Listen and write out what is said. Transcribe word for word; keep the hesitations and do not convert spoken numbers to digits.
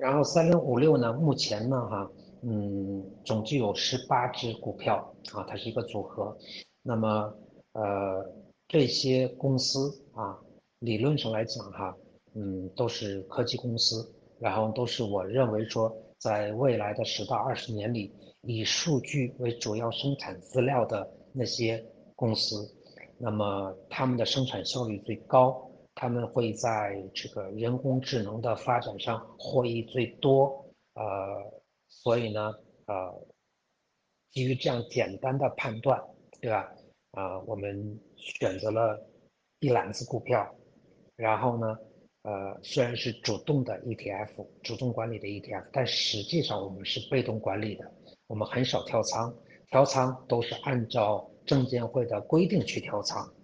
然后三零五六呢，目前呢哈，嗯，总计有十八只股票啊，它是一个组合。那么呃，这些公司啊，理论上来讲哈，嗯，都是科技公司，然后都是我认为说，在未来的十到二十年里，以数据为主要生产资料的那些公司，那么他们的生产效率最高。他们会在这个人工智能的发展上获益最多，呃，所以呢，呃，基于这样简单的判断，对吧？啊、呃我们选择了一篮子股票，然后呢，呃，虽然是主动的 E T F，主动管理的 E T F，但实际上我们是被动管理的，我们很少调仓，调仓都是按照证监会的规定去调仓。